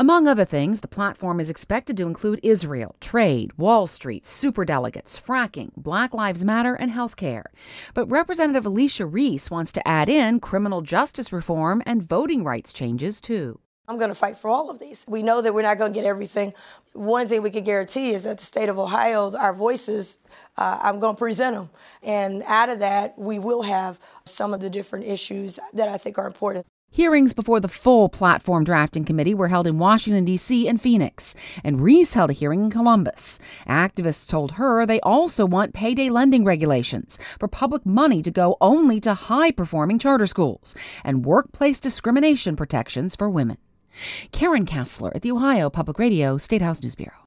Among other things, the platform is expected to include Israel, trade, Wall Street, superdelegates, fracking, Black Lives Matter, and healthcare. But Representative Alicia Reese wants to add in criminal justice reform and voting rights changes, too. I'm going to fight for all of these. We know that we're not going to get everything. One thing we can guarantee is that the state of Ohio, our voices, I'm going to present them. And out of that, we will have some of the different issues that I think are important. Hearings before the full platform drafting committee were held in Washington, D.C. and Phoenix, and Reese held a hearing in Columbus. Activists told her they also want payday lending regulations for public money to go only to high-performing charter schools and workplace discrimination protections for women. Karen Kassler at the Ohio Public Radio State House News Bureau.